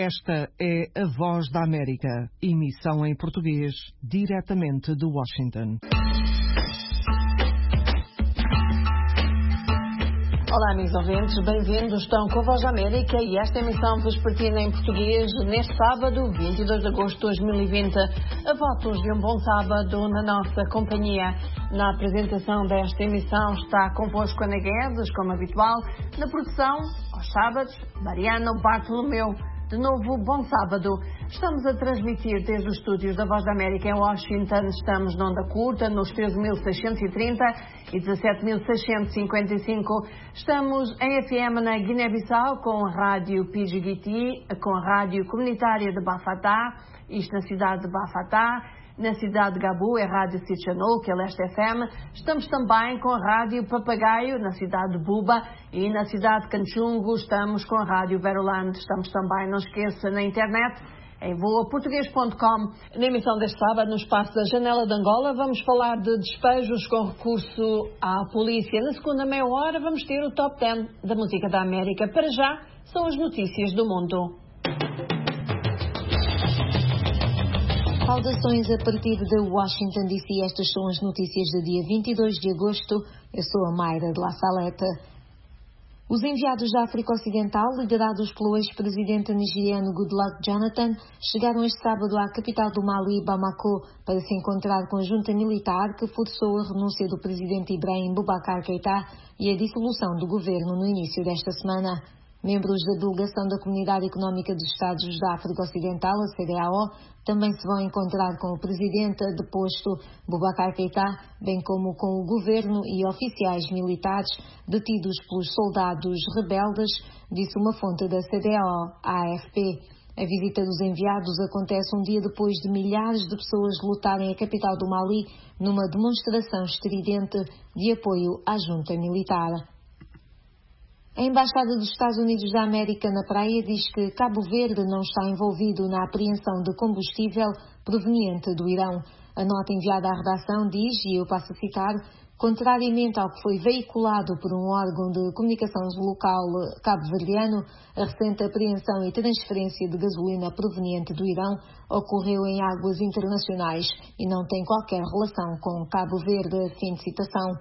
Esta é a Voz da América, emissão em português, diretamente de Washington. Olá, amigos ouvintes, bem-vindos. Estão com a Voz da América e esta emissão vespertina em português neste sábado, 22 de agosto de 2020. A votos de um bom sábado na nossa companhia. Na apresentação desta emissão está convosco Ana Guedes, como habitual. Na produção, aos sábados, Mariana Bartolomeu. De novo, bom sábado. Estamos a transmitir desde os estúdios da Voz da América em Washington. Estamos na onda curta, nos 13.630 e 17.655. Estamos em FM na Guiné-Bissau com a rádio PGGT, com a rádio comunitária de Bafatá, isto na cidade de Bafatá. Na cidade de Gabu é a Rádio Sitchanou, que é Leste FM. Estamos também com a Rádio Papagaio, na cidade de Buba. E na cidade de Canchungo estamos com a Rádio Veroland. Estamos também, não esqueça, na internet, em voaportuguês.com. Na emissão deste sábado, no espaço da Janela de Angola, vamos falar de despejos com recurso à polícia. Na segunda meia hora vamos ter o Top 10 da música da América. Para já, são as notícias do mundo. Saudações a partir de Washington DC. Estas são as notícias do dia 22 de agosto. Eu sou a Mayra de La Saleta. Os enviados da África Ocidental, liderados pelo ex-presidente nigeriano Goodluck Jonathan, chegaram este sábado à capital do Mali, Bamako, para se encontrar com a junta militar que forçou a renúncia do presidente Ibrahim Boubacar Keïta e a dissolução do governo no início desta semana. Membros da delegação da Comunidade Económica dos Estados da África Ocidental, a CEDEAO, também se vão encontrar com o presidente deposto Boubacar Keïta, bem como com o governo e oficiais militares detidos pelos soldados rebeldes, disse uma fonte da CEDEAO à AFP. A visita dos enviados acontece um dia depois de milhares de pessoas lutarem a capital do Mali numa demonstração estridente de apoio à junta militar. A Embaixada dos Estados Unidos da América na Praia diz que Cabo Verde não está envolvido na apreensão de combustível proveniente do Irão. A nota enviada à redação diz, e eu passo a citar, contrariamente ao que foi veiculado por um órgão de comunicação local cabo-verdiano, a recente apreensão e transferência de gasolina proveniente do Irão ocorreu em águas internacionais e não tem qualquer relação com Cabo Verde. Fim de citação.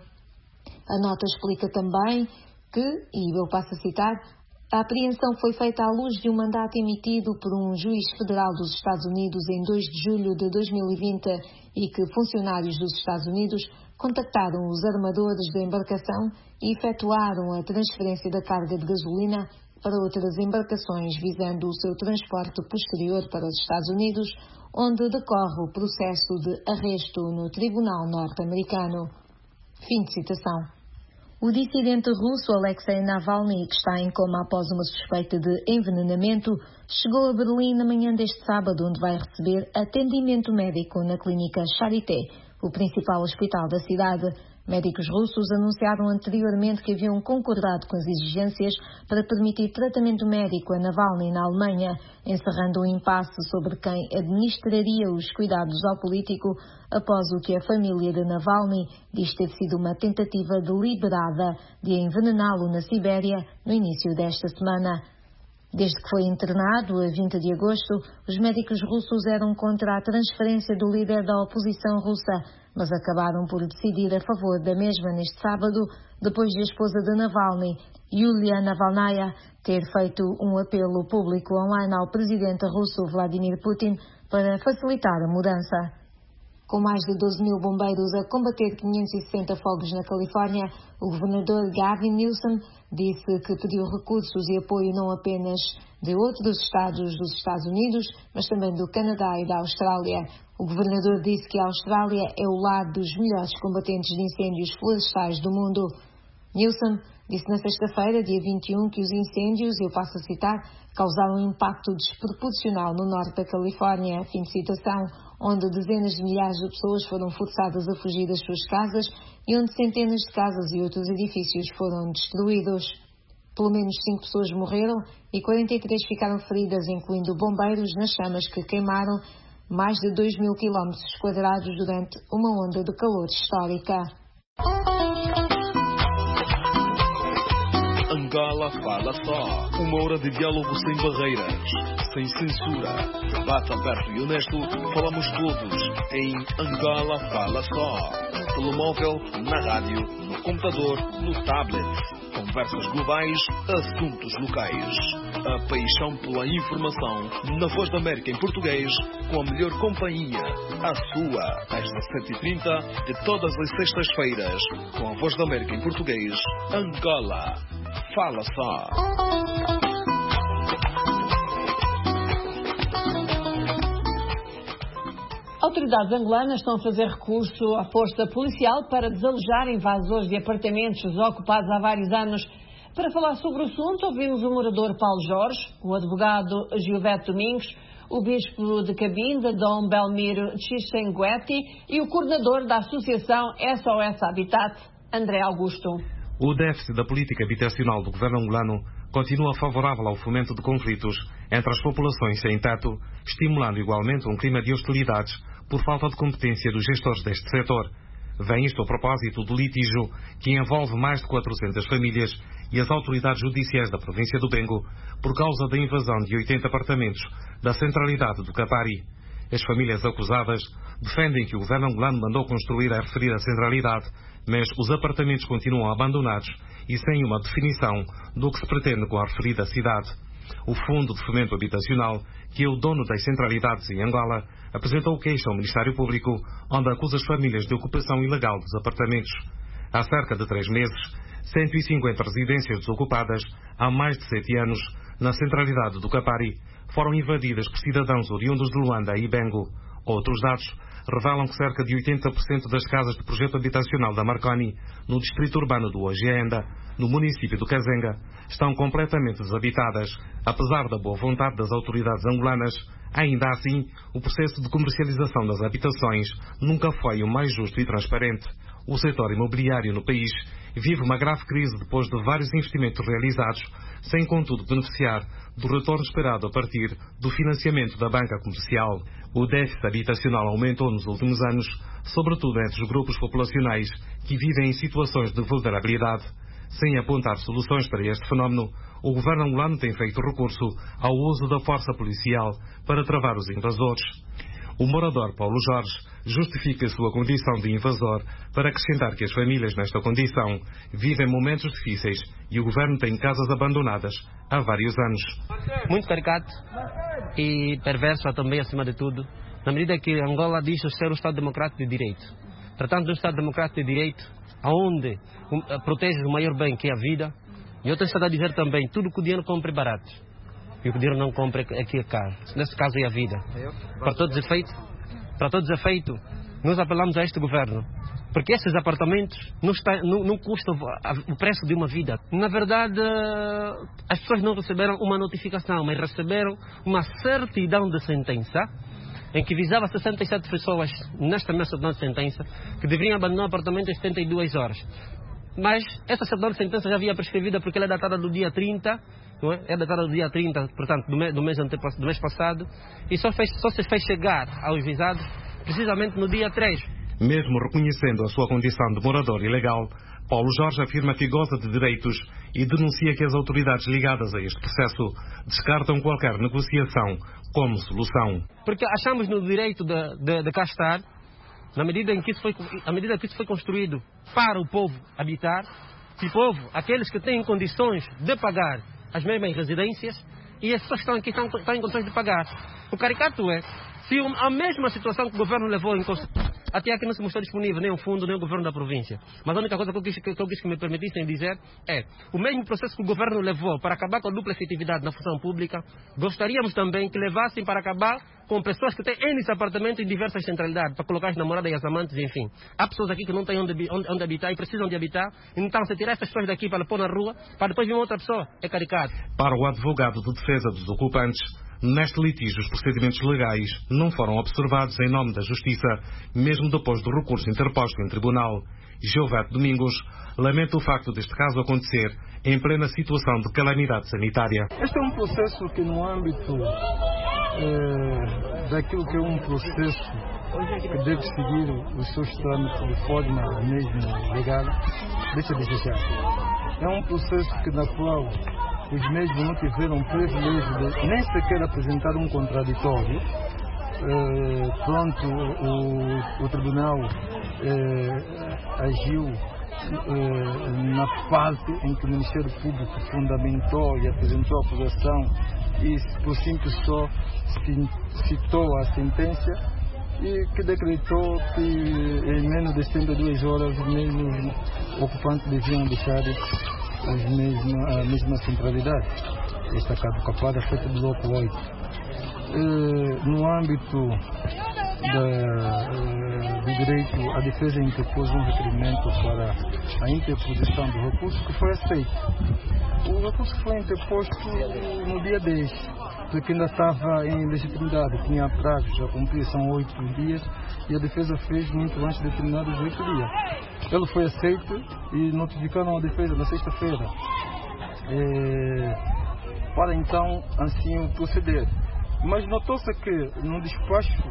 A nota explica também que, e eu passo a citar, a apreensão foi feita à luz de um mandato emitido por um juiz federal dos Estados Unidos em 2 de julho de 2020 e que funcionários dos Estados Unidos contactaram os armadores da embarcação e efetuaram a transferência da carga de gasolina para outras embarcações visando o seu transporte posterior para os Estados Unidos, onde decorre o processo de arresto no Tribunal norte-americano. Fim de citação. O dissidente russo Alexei Navalny, que está em coma após uma suspeita de envenenamento, chegou a Berlim na manhã deste sábado, onde vai receber atendimento médico na clínica Charité, o principal hospital da cidade. Médicos russos anunciaram anteriormente que haviam concordado com as exigências para permitir tratamento médico a Navalny na Alemanha, encerrando um impasse sobre quem administraria os cuidados ao político após o que a família de Navalny diz ter sido uma tentativa deliberada de envenená-lo na Sibéria no início desta semana. Desde que foi internado, a 20 de agosto, os médicos russos eram contra a transferência do líder da oposição russa, mas acabaram por decidir a favor da mesma neste sábado, depois de a esposa de Navalny, Yulia Navalnaya, ter feito um apelo público online ao presidente russo Vladimir Putin para facilitar a mudança. Com mais de 12 mil bombeiros a combater 560 fogos na Califórnia, o governador Gavin Newsom disse que pediu recursos e apoio não apenas de outros estados dos Estados Unidos, mas também do Canadá e da Austrália. O governador disse que a Austrália é o lar dos melhores combatentes de incêndios florestais do mundo. Newsom disse na sexta-feira, dia 21, que os incêndios, eu passo a citar, causaram um impacto desproporcional no norte da Califórnia, fim de citação, onde dezenas de milhares de pessoas foram forçadas a fugir das suas casas e onde centenas de casas e outros edifícios foram destruídos. Pelo menos 5 pessoas morreram e 43 ficaram feridas, incluindo bombeiros, nas chamas que queimaram mais de 2 mil quilómetros quadrados durante uma onda de calor histórica. Angola Fala Só. Uma hora de diálogo sem barreiras, sem censura. Debate aberto e honesto. Falamos todos em Angola Fala Só. No telemóvel, na rádio, no computador, no tablet. Conversas globais, assuntos locais. A paixão pela informação na Voz da América em português, com a melhor companhia, a sua, às 17h30 de todas as sextas-feiras, com a Voz da América em português, Angola Fala Só. Autoridades angolanas estão a fazer recurso à força policial para desalojar invasores de apartamentos ocupados há vários anos. Para falar sobre o assunto, ouvimos o morador Paulo Jorge, o advogado Gilberto Domingos, o bispo de Cabinda, Dom Belmiro Chisengueti, e o coordenador da associação SOS Habitat, André Augusto. O déficit da política habitacional do governo angolano continua favorável ao fomento de conflitos entre as populações sem teto, estimulando igualmente um clima de hostilidades por falta de competência dos gestores deste setor. Vem isto a propósito do litígio que envolve mais de 400 famílias e as autoridades judiciais da província do Bengo por causa da invasão de 80 apartamentos da centralidade do Capari. As famílias acusadas defendem que o governo angolano mandou construir a referida centralidade, mas os apartamentos continuam abandonados e sem uma definição do que se pretende com a referida cidade. O Fundo de Fomento Habitacional, que é o dono das centralidades em Angola, apresentou queixa ao Ministério Público, onde acusa as famílias de ocupação ilegal dos apartamentos. Há cerca de 3 meses, 150 residências desocupadas, há mais de 7 anos, na centralidade do Capari, foram invadidas por cidadãos oriundos de Luanda e Bengo. Outros dados revelam que cerca de 80% das casas de projeto habitacional da Marconi, no distrito urbano do Ogienda, no município do Kazenga, estão completamente desabitadas. Apesar da boa vontade das autoridades angolanas, ainda assim, o processo de comercialização das habitações nunca foi o mais justo e transparente. O setor imobiliário no país vive uma grave crise depois de vários investimentos realizados, sem contudo beneficiar do retorno esperado a partir do financiamento da banca comercial. O déficit habitacional aumentou nos últimos anos, sobretudo entre os grupos populacionais que vivem em situações de vulnerabilidade. Sem apontar soluções para este fenómeno, o governo angolano tem feito recurso ao uso da força policial para travar os invasores. O morador Paulo Jorge justifica a sua condição de invasor para acrescentar que as famílias nesta condição vivem momentos difíceis e o governo tem casas abandonadas há vários anos. Muito caricato e perverso também, acima de tudo, na medida que Angola diz ser um Estado democrático de direito. Tratando de um Estado democrático de direito, onde protege o maior bem que é a vida, e eu tenho estado a dizer também, tudo que o dinheiro compra é barato. E o que o dinheiro não compra é que é caro. Nesse caso é a vida. Para todos os efeitos, nós apelamos a este governo, porque esses apartamentos não custam o preço de uma vida. Na verdade, as pessoas não receberam uma notificação, mas receberam uma certidão de sentença, em que visava 67 pessoas nesta mesma certidão de sentença, que deveriam abandonar o apartamento em 72 horas. Mas essa certidão de sentença já havia prescrevida porque ela é datada do dia 30, não é? É datada do dia 30, portanto, do mês passado, e só se fez chegar aos juizados precisamente no dia 3. Mesmo reconhecendo a sua condição de morador ilegal, Paulo Jorge afirma que goza de direitos e denuncia que as autoridades ligadas a este processo descartam qualquer negociação como solução. Porque achamos no direito de cá estar, na medida que isso foi construído para o povo habitar, e o povo, aqueles que têm condições de pagar as mesmas residências, e as pessoas que estão aqui estão em condições de pagar. O caricato é, se a mesma situação que o governo levou em consideração, até aqui não se mostrou disponível nem o fundo, nem o governo da província. Mas a única coisa que eu quis que me permitissem dizer é, o mesmo processo que o governo levou para acabar com a dupla efetividade na função pública, gostaríamos também que levassem para acabar com pessoas que têm N apartamentos em diversas centralidades, para colocar as namoradas e as amantes, enfim. Há pessoas aqui que não têm onde habitar e precisam de habitar, então se tirar essas pessoas daqui para pôr na rua, para depois vir uma outra pessoa, é caricato. Para o advogado de defesa dos ocupantes, neste litígio os procedimentos legais não foram observados em nome da Justiça, mesmo depois do recurso interposto em tribunal. Gilberto Domingos lamenta o facto deste caso acontecer em plena situação de calamidade sanitária. Este é um processo que no âmbito daquilo que é um processo que deve seguir os seus trâmites de forma mesmo legal, deixa de desejar. é um processo na qual os mesmos não tiveram privilégio de nem sequer apresentar um contraditório. O tribunal agiu na parte em que o Ministério Público fundamentou e apresentou a acusação e por simples só citou a sentença e que decretou que em menos de 72 horas os mesmos ocupantes deviam deixar a mesma centralidade. Esta caducapada feita do bloco 8. No âmbito do direito, a defesa interpôs um requerimento para a interposição do recurso que foi aceito. O recurso foi interposto no dia 10, porque ainda estava em legitimidade, tinha prazos a cumprir, são 8 dias, e a defesa fez muito antes de terminar os 8 dias. Ele foi aceito e notificaram a defesa na sexta-feira, para então assim proceder. Mas notou-se que no despacho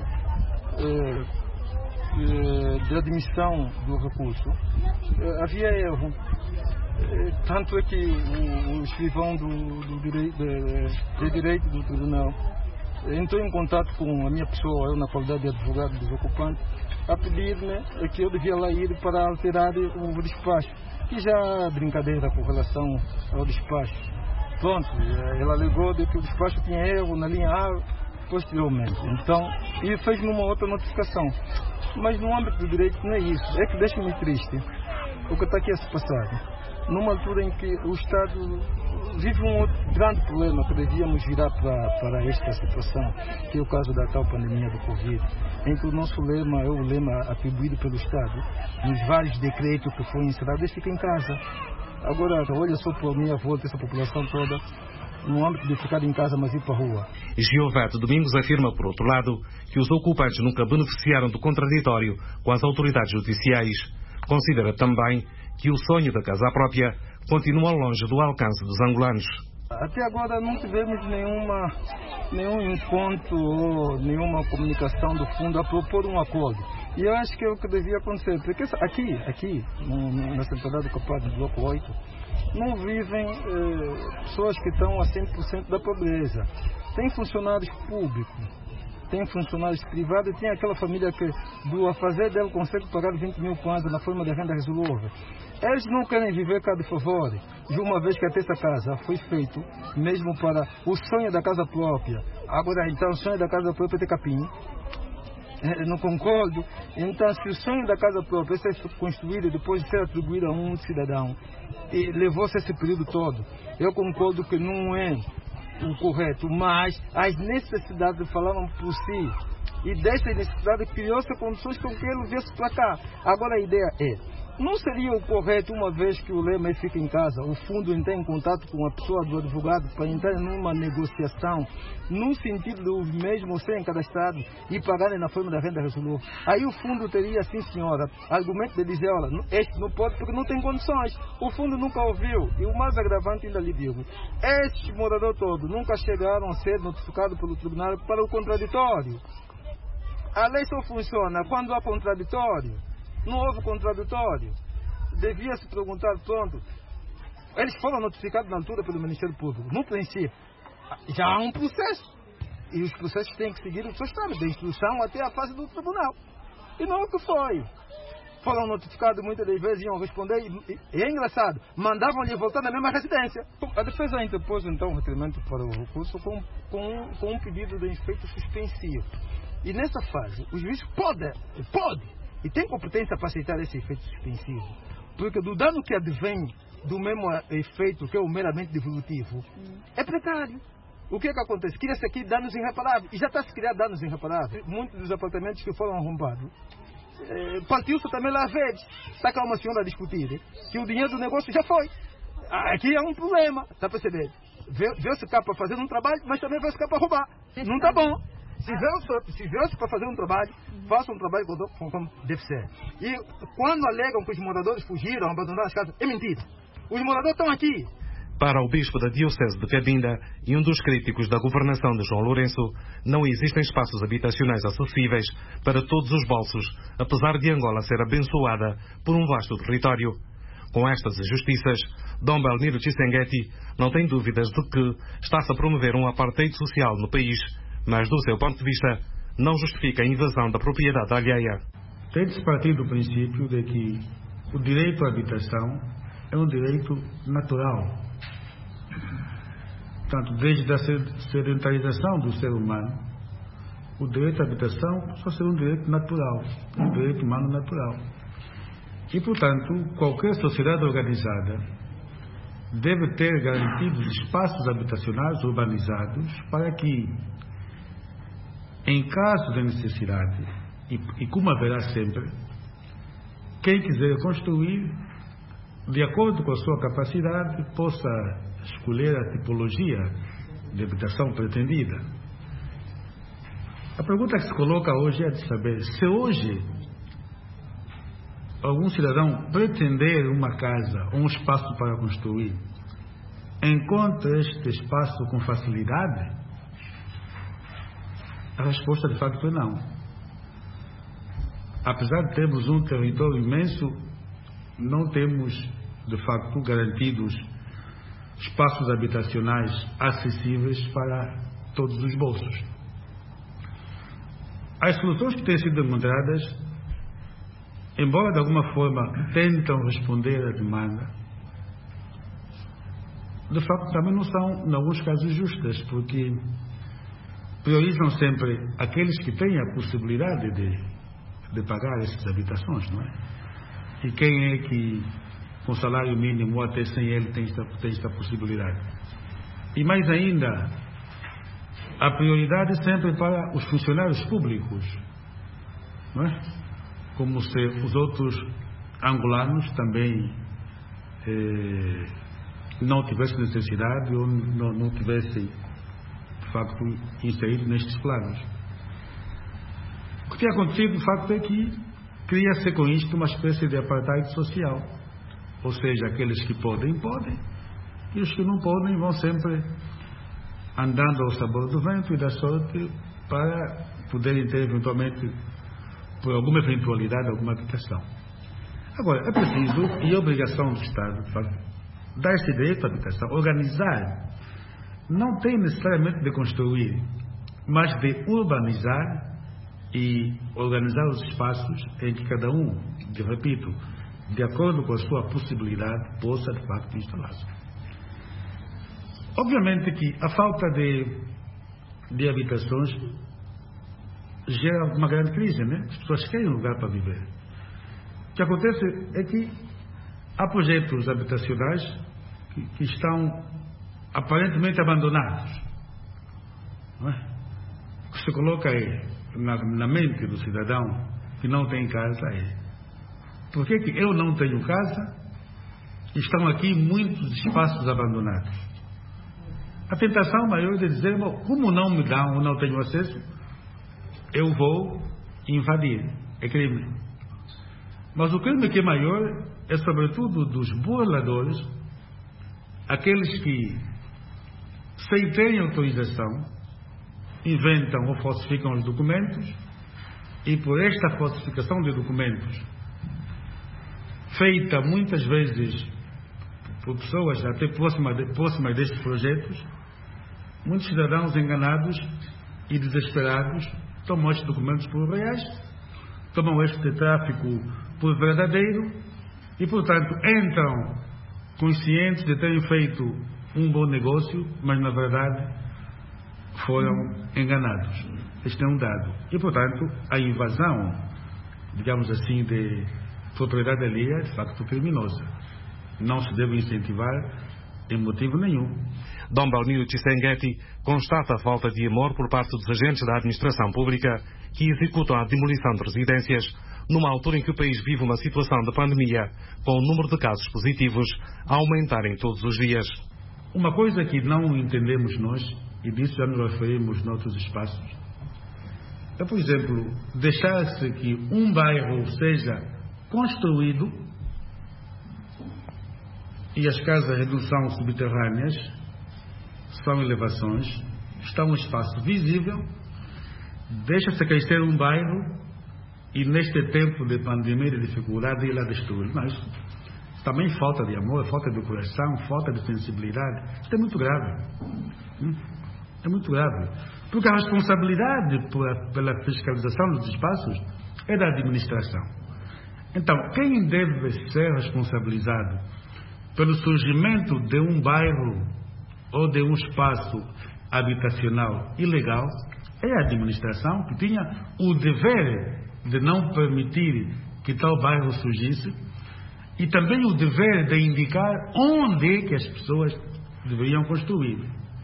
de admissão do recurso havia erro. Tanto é que o escrivão do direito do tribunal entrou em contato com a minha pessoa, eu na qualidade de advogado dos ocupantes, a pedir-me que eu devia lá ir para alterar o despacho. E já há brincadeira com relação ao despacho. Pronto, ela alegou de que o despacho tinha erro na linha A posteriormente. Então, e fez-me uma outra notificação. Mas no âmbito do direito não é isso. É que deixa-me triste o que está aqui a se passar. Numa altura em que o Estado vive um outro grande problema que devíamos virar para esta situação, que é o caso da tal pandemia do Covid, em que o nosso lema é o lema atribuído pelo Estado, nos vários decretos que foram encerrados, fica em casa. Agora, olha só para a minha volta, essa população toda, no âmbito de ficar em casa, mas ir para a rua. Gioveto Domingos afirma, por outro lado, que os ocupantes nunca beneficiaram do contraditório com as autoridades judiciais. Considera também que o sonho da casa própria continua longe do alcance dos angolanos. Até agora não tivemos nenhum encontro ou nenhuma comunicação do fundo a propor um acordo. E eu acho que é o que devia acontecer, porque aqui na centralidade do Capaz do Bloco 8, não vivem pessoas que estão a 100% da pobreza. Tem funcionários públicos, tem funcionários privados e tem aquela família que do a fazer dele consegue pagar 20 mil kwanza na forma de renda resolúvel. Eles não querem viver cá de favor, de uma vez que até essa casa foi feito mesmo para o sonho da casa própria. Agora então o sonho da casa própria é ter capim. Não concordo. Então, se o sonho da casa própria é ser construído e depois de ser atribuído a um cidadão, e levou-se esse período todo, eu concordo que não é o correto, mas as necessidades falavam por si. E dessa necessidade criou-se condições com que ele viesse para cá. Agora a ideia não seria o correto, uma vez que o lema fica em casa, o fundo entrar em contato com a pessoa do advogado para entrar numa negociação, no sentido do mesmo serem cadastrados e pagarem na forma da renda resolúvel. Aí o fundo teria, sim senhora, argumento de dizer, olha, este não pode porque não tem condições. O fundo nunca ouviu. E o mais agravante ainda lhe digo, estes moradores todos nunca chegaram a ser notificados pelo tribunal para o contraditório. A lei só funciona quando há contraditório. Não houve contraditório. Devia se perguntar, pronto. Eles foram notificados na altura pelo Ministério Público. No princípio, já há um processo. E os processos têm que seguir o seu estado, da instrução até a fase do tribunal. E não é o que foi. Foram notificados muitas das vezes, iam responder, e é engraçado, mandavam-lhe voltar na mesma residência. A defesa interpôs então um requerimento para o recurso com um pedido de efeito suspensivo. E nessa fase, o juiz pode, e tem competência para aceitar esse efeito suspensivo, porque do dano que advém do mesmo efeito, que é o meramente devolutivo, é precário. O que é que acontece? Cria-se aqui danos irreparáveis, e já está a se criar danos irreparáveis. Muitos dos apartamentos que foram arrombados, partiu-se também lá a vez. Está cá uma senhora a discutir que o dinheiro do negócio já foi. Aqui é um problema, está a perceber? Veio-se cá para fazer um trabalho, mas também veio-se cá para roubar. Não está bom. Se veio-se para fazer um trabalho, faça um trabalho como deve ser. E quando alegam que os moradores fugiram, abandonaram as casas, é mentira. Os moradores estão aqui. Para o bispo da Diocese de Cabinda e um dos críticos da governação de João Lourenço, não existem espaços habitacionais acessíveis para todos os bolsos, apesar de Angola ser abençoada por um vasto território. Com estas injustiças, Dom Belmiro Tshisekedi não tem dúvidas de que está-se a promover um apartheid social no país, mas, do seu ponto de vista, não justifica a invasão da propriedade alheia. Tem de se partir do princípio de que o direito à habitação é um direito natural. Portanto, desde a sedentarização do ser humano, o direito à habitação só será um direito natural, um direito humano natural. E, portanto, qualquer sociedade organizada deve ter garantidos espaços habitacionais urbanizados para que, em caso de necessidade, e como haverá sempre, quem quiser construir, de acordo com a sua capacidade, possa escolher a tipologia de habitação pretendida. A pergunta que se coloca hoje é de saber se hoje algum cidadão pretender uma casa ou um espaço para construir, encontra este espaço com facilidade? A resposta de facto é não. Apesar de termos um território imenso, não temos de facto garantidos espaços habitacionais acessíveis para todos os bolsos. As soluções que têm sido encontradas, embora de alguma forma tentam responder à demanda, de facto também não são, em alguns casos, justas, porque priorizam sempre aqueles que têm a possibilidade de pagar essas habitações, não é? E quem é que, com salário mínimo ou até sem ele, tem esta possibilidade? E mais ainda, a prioridade sempre para os funcionários públicos, não é? Como se os outros angolanos também não tivessem necessidade ou não tivessem, de facto, inserido nestes planos. O que tem acontecido, de facto, é que cria-se com isto uma espécie de apartheid social. Ou seja, aqueles que podem, e os que não podem vão sempre andando ao sabor do vento e da sorte para poderem ter, eventualmente, por alguma eventualidade, alguma habitação. Agora, é preciso, e é obrigação do Estado, de facto, dar este direito à habitação, organizar. Não tem necessariamente de construir, mas de urbanizar e organizar os espaços em que cada um, repito, de acordo com a sua possibilidade, possa, de facto, instalar-se. Obviamente que a falta de habitações gera uma grande crise, né? As pessoas querem um lugar para viver. O que acontece é que há projetos habitacionais que estão aparentemente abandonados, não é? O que se coloca na mente do cidadão que não tem casa por que eu não tenho casa e estão aqui muitos espaços abandonados? A tentação maior de dizer, como não me dão ou não tenho acesso, eu vou invadir. É crime. Mas o crime que é maior é sobretudo dos burladores, aqueles que, sem terem autorização, inventam ou falsificam os documentos e por esta falsificação de documentos, feita muitas vezes por pessoas até próximas destes projetos, muitos cidadãos enganados e desesperados tomam estes documentos por reais, tomam este tráfico por verdadeiro e, portanto, entram conscientes de terem feito um bom negócio, mas, na verdade, foram enganados. Este é um dado. E, portanto, a invasão, digamos assim, de propriedade alheia é, de facto, criminosa. Não se deve incentivar em motivo nenhum. Dom Belmiro Tshisekedi constata a falta de amor por parte dos agentes da administração pública que executam a demolição de residências numa altura em que o país vive uma situação de pandemia, com o número de casos positivos a aumentarem todos os dias. Uma coisa que não entendemos nós, e disso já nos referimos noutros espaços, é, por exemplo, deixar-se que um bairro seja construído e as casas não são subterrâneas, são elevações, está um espaço visível, deixa-se crescer um bairro e neste tempo de pandemia e de dificuldade ele a destrui. Mas também falta de amor, falta de coração, falta de sensibilidade. Isto é muito grave. É muito grave. Porque a responsabilidade pela fiscalização dos espaços é da administração. Então, quem deve ser responsabilizado pelo surgimento de um bairro ou de um espaço habitacional ilegal é a administração, que tinha o dever de não permitir que tal bairro surgisse e também o dever de indicar onde é que as pessoas deveriam construir.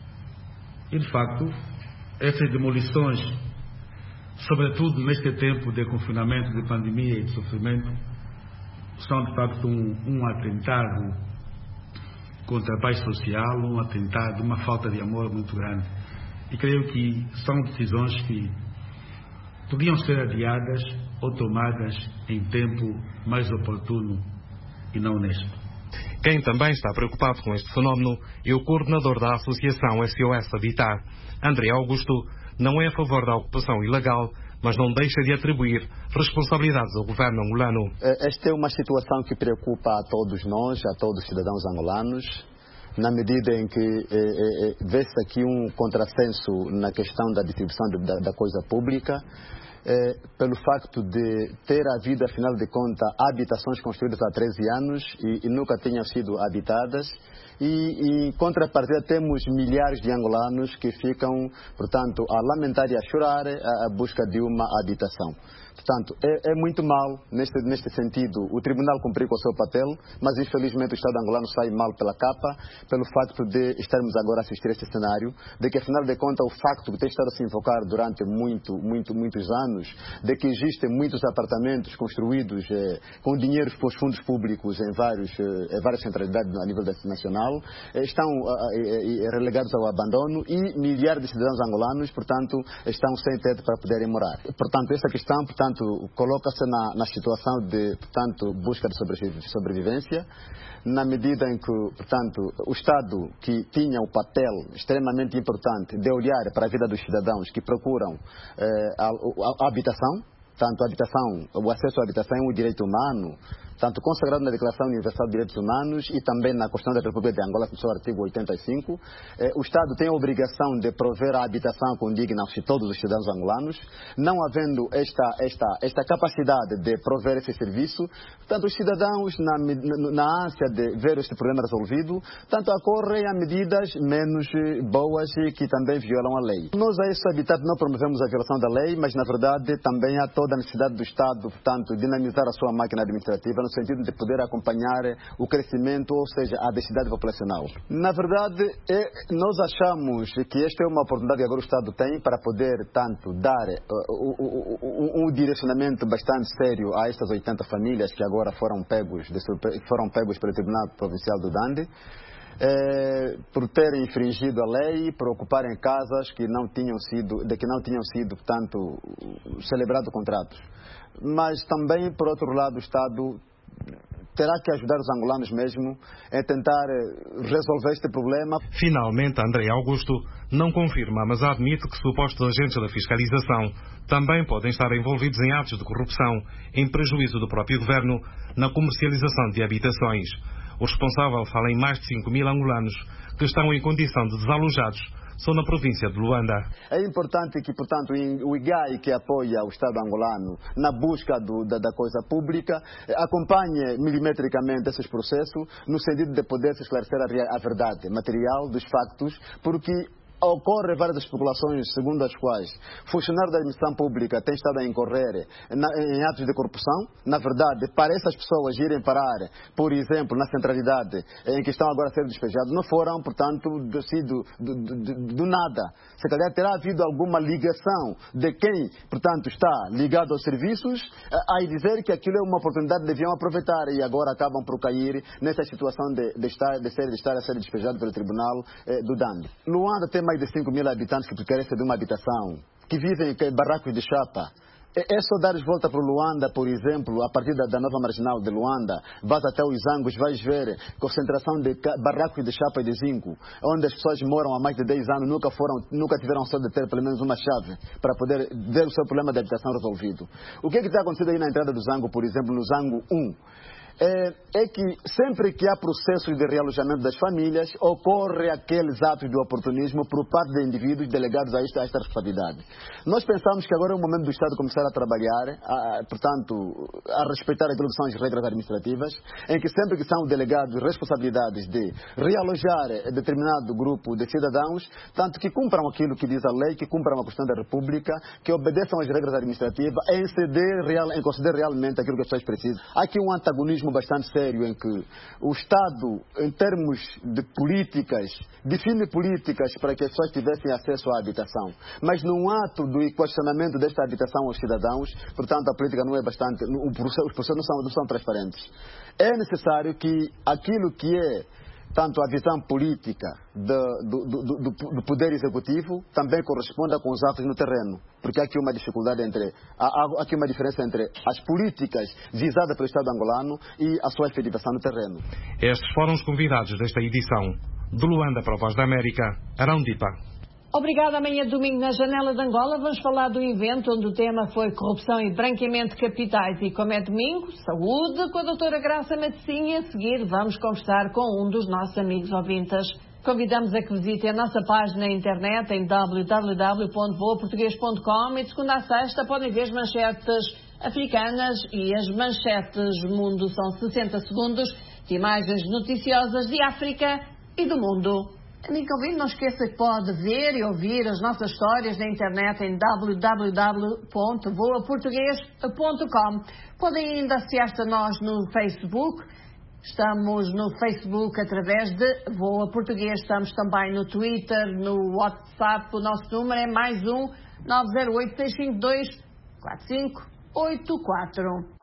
E, de facto, essas demolições, sobretudo neste tempo de confinamento, de pandemia e de sofrimento, são, de facto, um atentado contra a paz social, um atentado, uma falta de amor muito grande. E creio que são decisões que podiam ser adiadas ou tomadas em tempo mais oportuno e não neste. Quem também está preocupado com este fenómeno é o coordenador da Associação SOS Habitar. André Augusto não é a favor da ocupação ilegal, mas não deixa de atribuir responsabilidades ao governo angolano. Esta é uma situação que preocupa a todos nós, a todos os cidadãos angolanos, na medida em que vê-se aqui um contrassenso na questão da distribuição da coisa pública, pelo facto de ter havido, afinal de contas, habitações construídas há 13 anos e nunca tenham sido habitadas. E em contrapartida temos milhares de angolanos que ficam, portanto, a lamentar e a chorar a busca de uma habitação. Portanto, é muito mal, neste sentido, o Tribunal cumpriu com o seu papel, mas infelizmente o Estado angolano sai mal pela capa, pelo facto de estarmos agora a assistir a este cenário, de que afinal de contas o facto que tem estado a se invocar durante muitos anos, de que existem muitos apartamentos construídos com dinheiros para os fundos públicos em várias centralidades a nível nacional, estão relegados ao abandono e milhares de cidadãos angolanos, portanto, estão sem teto para poderem morar. Portanto, essa questão, coloca-se na situação de, portanto, busca de sobrevivência, na medida em que, portanto, o Estado, que tinha o papel extremamente importante de olhar para a vida dos cidadãos que procuram a habitação, tanto a habitação, o acesso à habitação é um direito humano, tanto consagrado na Declaração Universal de Direitos Humanos e também na Constituição da República de Angola, no seu artigo 85. O Estado tem a obrigação de prover a habitação condigna a todos os cidadãos angolanos. Não havendo esta capacidade de prover esse serviço, portanto, os cidadãos, na ânsia de ver este problema resolvido, tanto acorrem a medidas menos boas que também violam a lei. Nós, a esse habitat, não promovemos a violação da lei, mas, na verdade, também há toda a necessidade do Estado, portanto, dinamizar a sua máquina administrativa, no sentido de poder acompanhar o crescimento, ou seja, a densidade populacional. Na verdade, nós achamos que esta é uma oportunidade que agora o Estado tem para poder, tanto, dar um direcionamento bastante sério a estas 80 famílias que agora foram pegos pelo Tribunal Provincial do Dande, por terem infringido a lei, por ocuparem casas que não tinham sido, portanto, celebrado contratos. Mas também, por outro lado, o Estado terá que ajudar os angolanos mesmo a tentar resolver este problema. Finalmente, André Augusto não confirma, mas admite que supostos agentes da fiscalização também podem estar envolvidos em atos de corrupção, em prejuízo do próprio governo, na comercialização de habitações. O responsável fala em mais de 5.000 angolanos que estão em condição de desalojados só na província de Luanda. É importante que, portanto, o IGAI, que apoia o Estado angolano na busca da coisa pública, acompanhe milimetricamente esses processos, no sentido de poder se esclarecer a verdade material dos factos, porque ocorrem várias especulações segundo as quais funcionários da administração pública têm estado a incorrer em atos de corrupção. Na verdade, para essas pessoas irem parar, por exemplo, na centralidade em que estão agora a ser despejados, não foram, portanto, do nada. Se calhar terá havido alguma ligação de quem, portanto, está ligado aos serviços, a dizer que aquilo é uma oportunidade que deviam aproveitar e agora acabam por cair nessa situação de estar a ser despejado pelo Tribunal do Dande. Luanda tem mais de 5.000 habitantes que carecem de uma habitação, que vivem em barracos de chapa. É só dar volta para Luanda, por exemplo, a partir da nova marginal de Luanda, vais até os Zangos, vais ver concentração de barracos de chapa e de zinco, onde as pessoas moram há mais de 10 anos, nunca tiveram sorte de ter pelo menos uma chave para poder ver o seu problema de habitação resolvido. O que está acontecendo aí na entrada do Zango, por exemplo, no Zango 1? é que sempre que há processos de realojamento das famílias, ocorre aqueles atos de oportunismo por parte de indivíduos delegados a esta responsabilidade. Nós pensamos que agora é o momento do Estado começar a trabalhar, portanto, a respeitar aquilo que são as regras administrativas, em que sempre que são delegados responsabilidades de realojar determinado grupo de cidadãos, tanto que cumpram aquilo que diz a lei, que cumpram a Constituição da República, que obedeçam às regras administrativas, em conceder realmente aquilo que as pessoas precisam. Há aqui um antagonismo bastante sério em que o Estado, em termos de políticas, define políticas para que as pessoas tivessem acesso à habitação. Mas num ato do equacionamento desta habitação aos cidadãos, portanto, a política não é bastante, os processos não são transparentes. É necessário que aquilo que é tanto a visão política do Poder Executivo também corresponda com os atos no terreno. Porque há aqui uma dificuldade há aqui uma diferença entre as políticas visadas pelo Estado angolano e a sua efetivação no terreno. Estes foram os convidados desta edição. De Luanda para a Voz da América, Arão Dipa. Obrigada. Amanhã domingo na Janela de Angola vamos falar do evento onde o tema foi corrupção e branqueamento de capitais, e como é domingo, saúde com a doutora Graça Matosinho, e a seguir vamos conversar com um dos nossos amigos ouvintes. Convidamos a que visitem a nossa página na internet em www.voaportugues.com, e de segunda a sexta podem ver as manchetes africanas e as manchetes mundo. São 60 segundos de imagens noticiosas de África e do mundo. Amigo ouvinte, não esqueça que pode ver e ouvir as nossas histórias na internet em www.voaportugues.com. Podem ainda associar-se a nós no Facebook. Estamos no Facebook através de Voa Português. Estamos também no Twitter, no WhatsApp. O nosso número é +1 908 652 4584.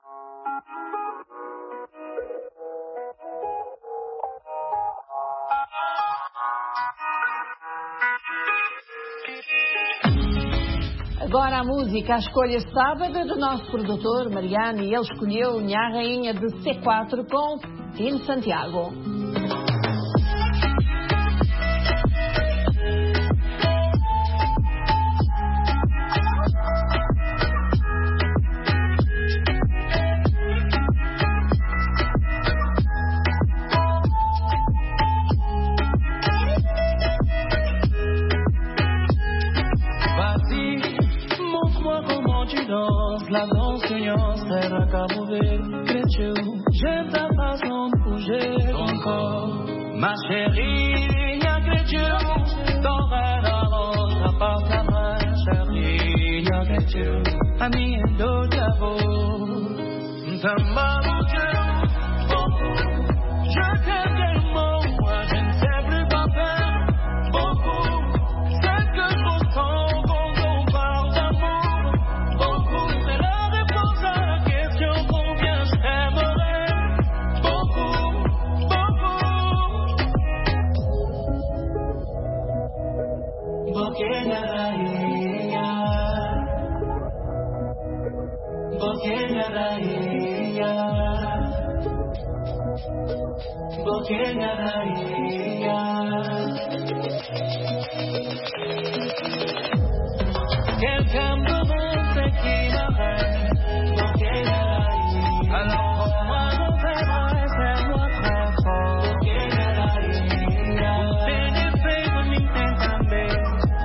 Agora a música, a escolha sábado do nosso produtor Mariano, e ele escolheu Minha Rainha de C4 com Tino Santiago. La danse terra Cabo Verde cresceu, gente a razão de fugir encore. Ma chérie, minha cresceu, torre na rosa, passa mais chérie, minha cresceu, a minha dor de avô, também teu, já que tem mão, a gente sempre vai ver, beaucoup, c'est que je ressens quand on parle d'amour, beaucoup. Boquinha rainha, boquinha rainha, boquinha rainha. Quelqu'un me montre qui m'arrête, boquinha rainha. Alors prends-moi mon verre et fais-moi très fort, boquinha rainha. Benefit de mim também.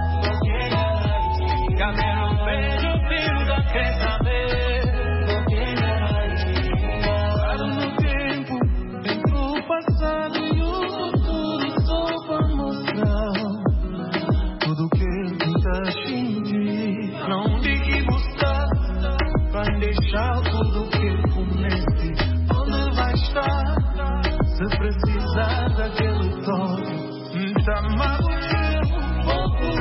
Camelo vejo filho da quer saber, boquinha rainha. Para no tempo, entre o passado e o futuro, só para mostrar tudo que tentaste sentir. Não diga buscar, vai deixar tudo que comece. Onde vai estar, se precisar daquele toque, tá magoado, pouco.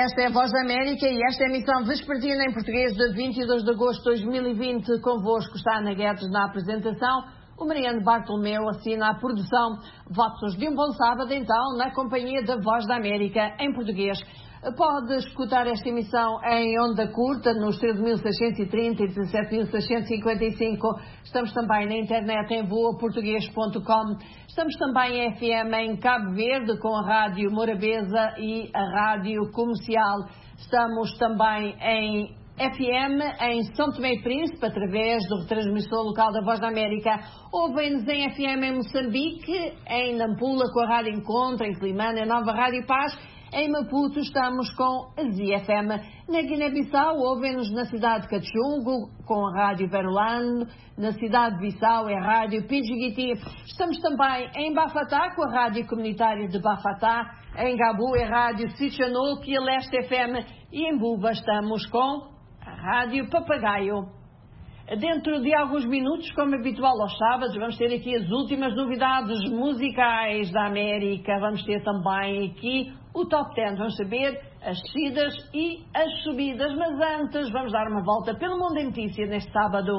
Esta é a Voz da América e esta é a emissão vespertina em português de 22 de agosto de 2020. Convosco está Ana Guedes na apresentação. O Mariano Bartolomeu assina a produção. Votos de um bom sábado, então, na companhia da Voz da América em português. Pode escutar esta emissão em onda curta, nos 13.630 e 17.655. Estamos também na internet em voaportuguês.com. Estamos também em FM em Cabo Verde, com a Rádio Morabeza e a Rádio Comercial. Estamos também em FM em São Tomé e Príncipe, através do retransmissor local da Voz da América. Ouvem-nos em FM em Moçambique, em Nampula com a Rádio Encontro, em Climane, a Nova Rádio Paz. Em Maputo estamos com a ZFM. Na Guiné-Bissau ouvem-nos na cidade de Cachungo, com a Rádio Verolano. Na cidade de Bissau é a Rádio Pidjigiti. Estamos também em Bafatá, com a Rádio Comunitária de Bafatá. Em Gabu é a Rádio Sichanouk e a Leste FM. E em Buba estamos com a Rádio Papagaio. Dentro de alguns minutos, como habitual aos sábados, vamos ter aqui as últimas novidades musicais da América. Vamos ter também aqui o Top 10. Vamos saber as descidas e as subidas. Mas antes, vamos dar uma volta pelo mundo em notícia neste sábado.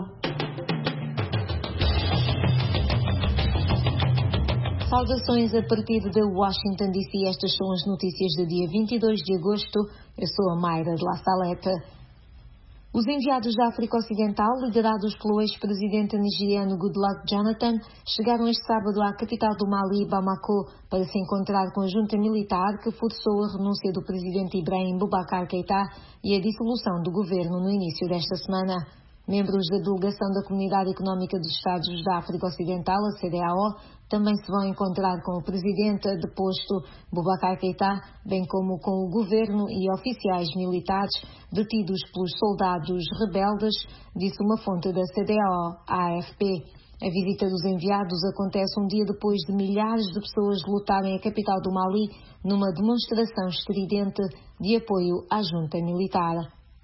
Saudações a partir de Washington DC. Estas são as notícias do dia 22 de agosto. Eu sou a Mayra de La Saleta. Os enviados da África Ocidental, liderados pelo ex-presidente nigeriano Goodluck Jonathan, chegaram este sábado à capital do Mali, Bamako, para se encontrar com a junta militar que forçou a renúncia do presidente Ibrahim Boubacar Keïta e a dissolução do governo no início desta semana. Membros da delegação da Comunidade Económica dos Estados da África Ocidental, a CEDEAO, também se vão encontrar com o presidente deposto Boubacar Keïta, bem como com o governo e oficiais militares detidos pelos soldados rebeldes, disse uma fonte da CEDEAO à AFP. A visita dos enviados acontece um dia depois de milhares de pessoas lutarem a capital do Mali numa demonstração estridente de apoio à junta militar.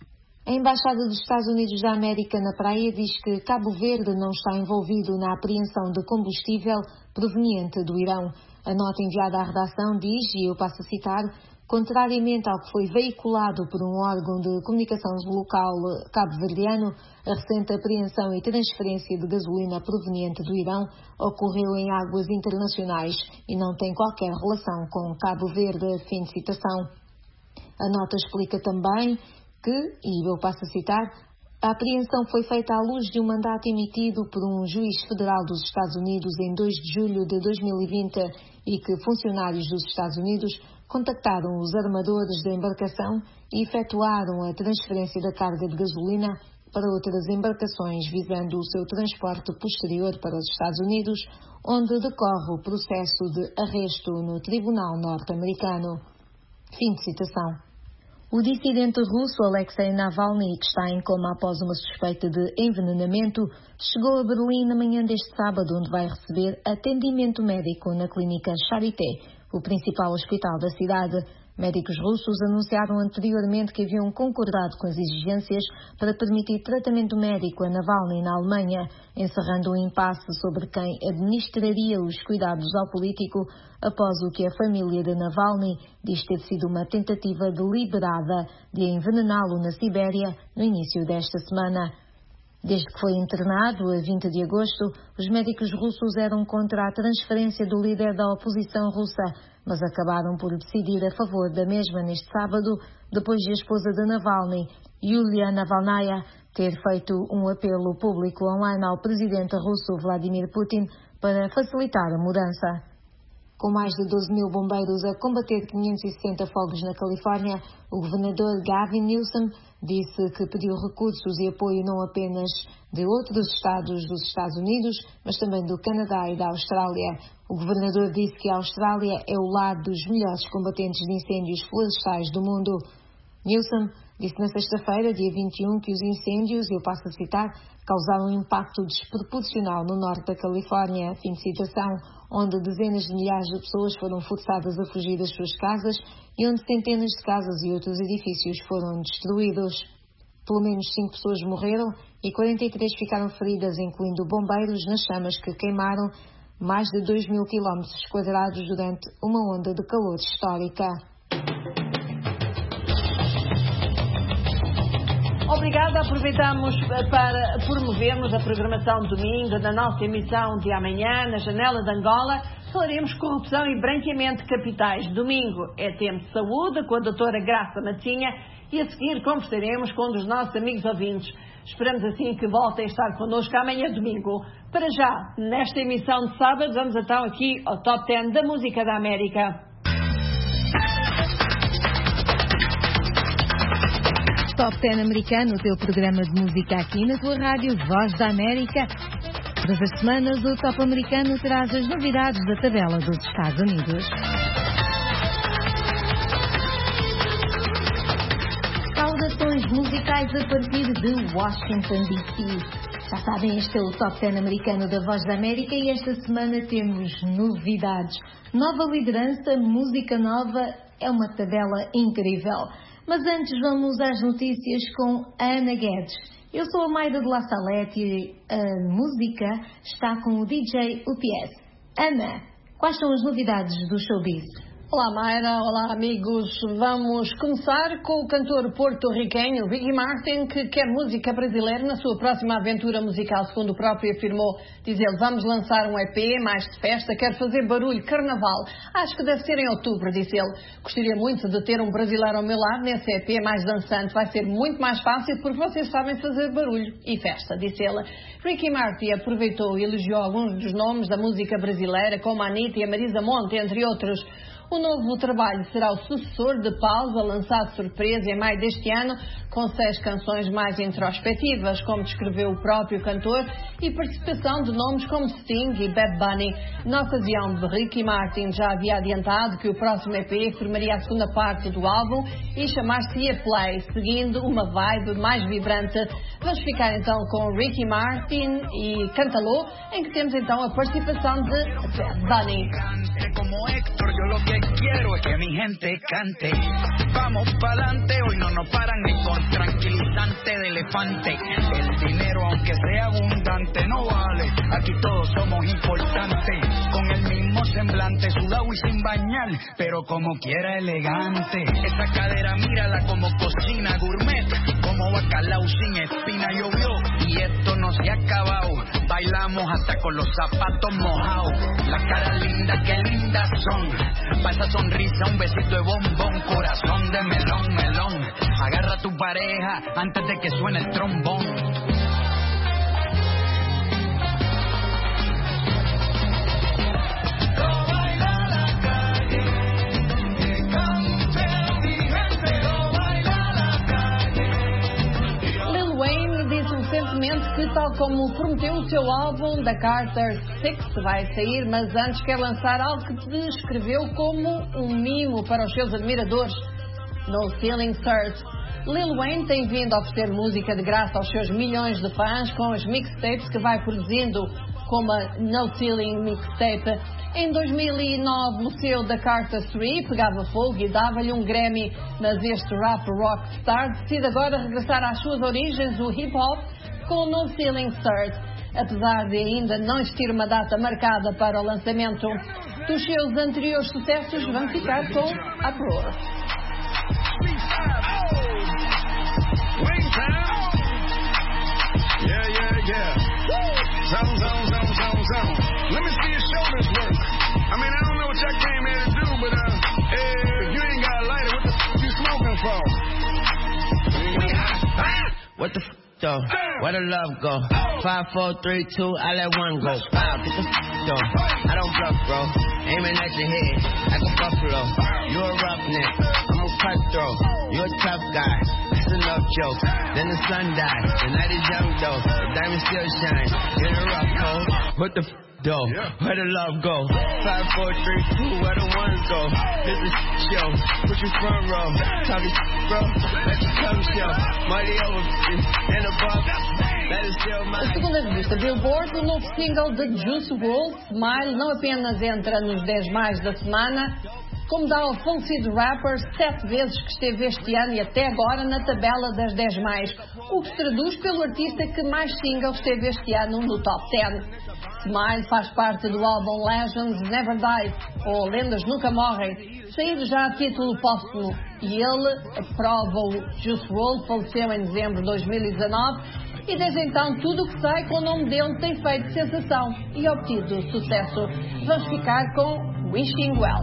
A Embaixada dos Estados Unidos da América na Praia diz que Cabo Verde não está envolvido na apreensão de combustível proveniente do Irão. A nota enviada à redação diz, e eu passo a citar, contrariamente ao que foi veiculado por um órgão de comunicação local cabo-verdiano, a recente apreensão e transferência de gasolina proveniente do Irão ocorreu em águas internacionais e não tem qualquer relação com Cabo Verde. Fim de citação. A nota explica também que, e eu passo a citar, a apreensão foi feita à luz de um mandato emitido por um juiz federal dos Estados Unidos em 2 de julho de 2020 e que funcionários dos Estados Unidos contactaram os armadores da embarcação e efetuaram a transferência da carga de gasolina para outras embarcações visando o seu transporte posterior para os Estados Unidos, onde decorre o processo de arresto no Tribunal norte-americano. Fim de citação. O dissidente russo Alexei Navalny, que está em coma após uma suspeita de envenenamento, chegou a Berlim na manhã deste sábado, onde vai receber atendimento médico na clínica Charité, o principal hospital da cidade. Médicos russos anunciaram anteriormente que haviam concordado com as exigências para permitir tratamento médico a Navalny na Alemanha, encerrando um impasse sobre quem administraria os cuidados ao político após o que a família de Navalny diz ter sido uma tentativa deliberada de envenená-lo na Sibéria no início desta semana. Desde que foi internado, a 20 de agosto, os médicos russos eram contra a transferência do líder da oposição russa, mas acabaram por decidir a favor da mesma neste sábado, depois de a esposa de Navalny, Yulia Navalnaya, ter feito um apelo público online ao presidente russo Vladimir Putin para facilitar a mudança. Com mais de 12 mil bombeiros a combater 560 fogos na Califórnia, o governador Gavin Newsom disse que pediu recursos e apoio não apenas de outros estados dos Estados Unidos, mas também do Canadá e da Austrália. O governador disse que a Austrália é o lar dos melhores combatentes de incêndios florestais do mundo. Newsom disse na sexta-feira, dia 21, que os incêndios, eu passo a citar, causaram um impacto desproporcional no norte da Califórnia, fim de citação, onde dezenas de milhares de pessoas foram forçadas a fugir das suas casas e onde centenas de casas e outros edifícios foram destruídos. Pelo menos 5 pessoas morreram e 43 ficaram feridas, incluindo bombeiros, nas chamas que queimaram mais de 2.000 km² durante uma onda de calor histórica. Obrigada. Aproveitamos para promovermos a programação de domingo na nossa emissão de amanhã, na Janela de Angola. Falaremos corrupção e branqueamento de capitais. Domingo é tempo de saúde com a doutora Graça Matinha e a seguir conversaremos com um dos nossos amigos ouvintes. Esperamos assim que voltem a estar connosco amanhã domingo. Para já, nesta emissão de sábado, vamos então aqui ao Top 10 da Música da América. Top 10 americano, o teu programa de música aqui na tua rádio Voz da América. Todas as semanas o Top americano traz as novidades da tabela dos Estados Unidos. Saudações musicais a partir de Washington, D.C. Já sabem, este é o Top 10 americano da Voz da América e esta semana temos novidades. Nova liderança, música nova, é uma tabela incrível. Mas antes vamos às notícias com a Ana Guedes. Eu sou a Mayra de La Salete e a música está com o DJ UPS. Ana, quais são as novidades do showbiz? Olá Mayra, olá amigos. Vamos começar com o cantor porto-riquenho Ricky Martin, que quer música brasileira na sua próxima aventura musical, segundo o próprio afirmou. Diz ele, vamos lançar um EP, mais de festa, quero fazer barulho, carnaval. Acho que deve ser em outubro, disse ele. Gostaria muito de ter um brasileiro ao meu lado nesse EP mais dançante. Vai ser muito mais fácil porque vocês sabem fazer barulho e festa, disse ele. Ricky Martin aproveitou e elogiou alguns dos nomes da música brasileira, como a Anitta e a Marisa Monte, entre outros. O novo trabalho será o sucessor de Pausa, lançado de surpresa em maio deste ano, com 6 canções mais introspectivas, como descreveu o próprio cantor, e participação de nomes como Sting e Bad Bunny. Na ocasião, Ricky Martin já havia adiantado que o próximo EP formaria a segunda parte do álbum e chamar-se-ia Play, seguindo uma vibe mais vibrante. Vamos ficar então com Ricky Martin e Cantaló, em que temos então a participação de Bad Bunny. Quiero es que mi gente cante. Vamos pa'lante, hoy no nos paran ni con tranquilizante de elefante. El dinero, aunque sea abundante, no vale. Aquí todos somos importantes. Con el mismo semblante, sudado y sin bañar, pero como quiera elegante. Esa cadera, mírala como cocina gourmet, como bacalao sin espina llovió. Y esto no se ha acabado. Bailamos hasta con los zapatos mojados. Las caras lindas, qué lindas son. Pa' esa sonrisa, un besito de bombón, corazón de melón, melón. Agarra a tu pareja antes de que suene el trombón. Que, tal como prometeu, o seu álbum da Carter 6 vai sair, mas antes quer lançar algo que descreveu como um mimo para os seus admiradores. No Ceiling Third. Lil Wayne tem vindo a oferecer música de graça aos seus milhões de fãs com as mixtapes que vai produzindo, como a No Ceiling Mixtape. Em 2009, o seu da Carter 3 pegava fogo e dava-lhe um Grammy, mas este rap rockstar decide agora regressar às suas origens, o hip-hop, com o No Ceiling Third, apesar de ainda não existir uma data marcada para o lançamento dos seus anteriores sucessos. Vamos ficar com Uproar. Let me see your shoulders work. I mean, I don't know what y'all came here to do, but if you ain't got a lighter, what the f*** you smoking for? What the f*** though? Where the love go? 5, 4, 3, 2, I let one go. Wow, get the f*** though. I don't bluff, bro. Aiming at your head like a buffalo. You a roughneck, I'm a cutthroat. You a tough guy. It's enough jokes. Then the sun died. The night is young though. The diamond still shine. In a rough coat. What the f*** though? Where the love go? 5, 4, 3, 2, where the ones go? This is show. Put you front row. Talking bro. Let you come show. Money over and above. That is still mine. A segunda revista Billboard, o novo single de Juice WRLD, Smile, não apenas entra nos 10 mais da semana, como dá ao falecido rapper 7 vezes que esteve este ano e até agora na tabela das 10 mais, o que se traduz pelo artista que mais singles esteve este ano no top 10. Smile faz parte do álbum Legends Never Die, ou Lendas Nunca Morrem, saído já a título póstumo, e ele aprova o Juice WRLD, faleceu em dezembro de 2019, e desde então tudo o que sai com o nome dele tem feito sensação e obtido sucesso. Vamos ficar com Wishing Well.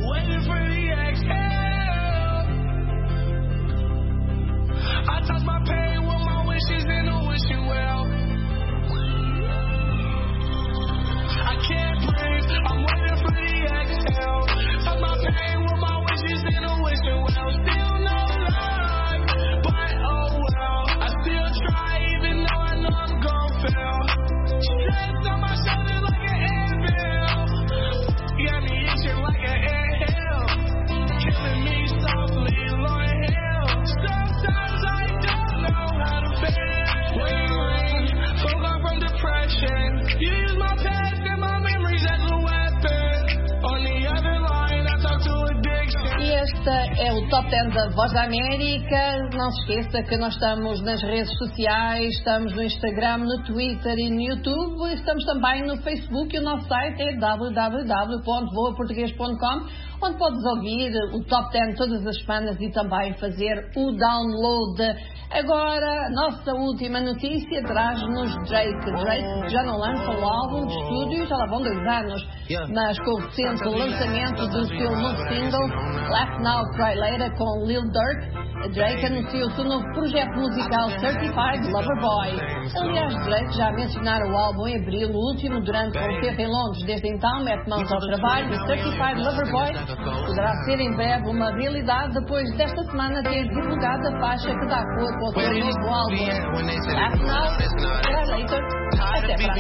I can't breathe, I'm waiting for the exhale. Touch my pain with my wishes in a wishing well. Still no love, but oh well. I still try even though I know I'm gon' fail. Stress on my shoulders like an anvil. Got me itching like an anthill. Killing me softly, Lord hell. Sometimes I don't know how to feel. Ring, woke up from depression. You use my past. Este é o Top 10 da Voz da América. Não se esqueça que nós estamos nas redes sociais, estamos no Instagram, no Twitter e no YouTube. Estamos também no Facebook e o nosso site é www.voaportugues.com, onde podes ouvir o Top 10 todas as semanas e também fazer o download. Agora, nossa última notícia traz-nos Drake. Drake já não lança um álbum de estúdio, já lá vão 2 anos, mas com o recente lançamento do seu novo single, Laugh Now, Cry Later, com Lil Durk, Drake anunciou o seu novo projeto musical Certified Lover Boy. Aliás, Drake já mencionara o álbum em abril último durante o concerto em Londres. Desde então, mete mãos ao trabalho e Certified Lover Boy poderá ser em breve uma realidade depois desta semana ter divulgado a faixa que dá cor ao seu novo álbum. Laugh Now, Cry Later. Até para a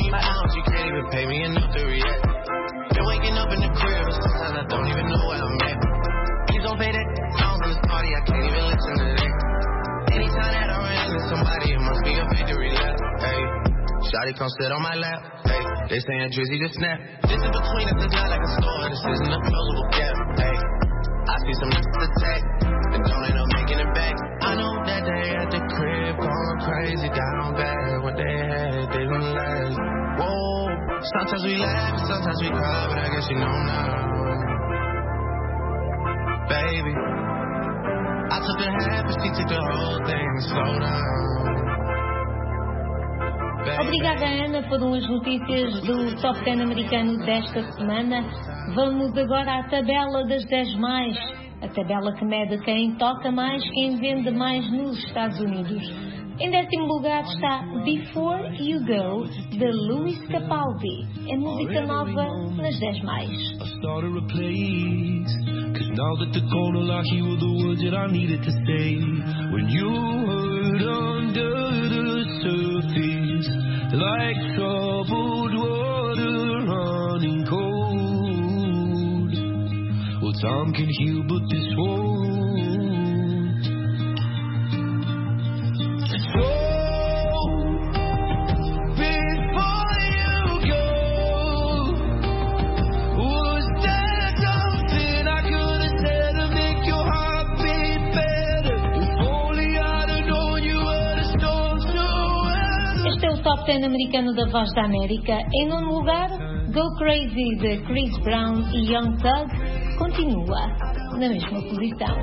Shawty come sit on my lap, hey. They saying Drizzy just snap. This in between us, it's not like a store. This isn't a closable gap, hey. I see some niggas attack, and don't end up making it back. I know that they at the crib going crazy down bad. What they had didn't last. Whoa, sometimes we laugh and sometimes we cry, but I guess you know now, baby. I took a half, but she took the whole thing. Slow down. Obrigada, Ana. Foram as notícias do Top 10 americano desta semana. Vamos agora à tabela das 10 mais. A tabela que mede quem toca mais, quem vende mais nos Estados Unidos. Em 10º lugar está Before You Go, de Luis Capaldi. É música nova nas 10 mais. Cause now that the corner lock, you were the words that I needed to say. When you hurt under the surface, like troubled water running cold. Well, time can heal, but this won't. Top 10 americano da Voz da América. Em 9º lugar, Go Crazy, de Chris Brown e Young Thug, continua na mesma posição.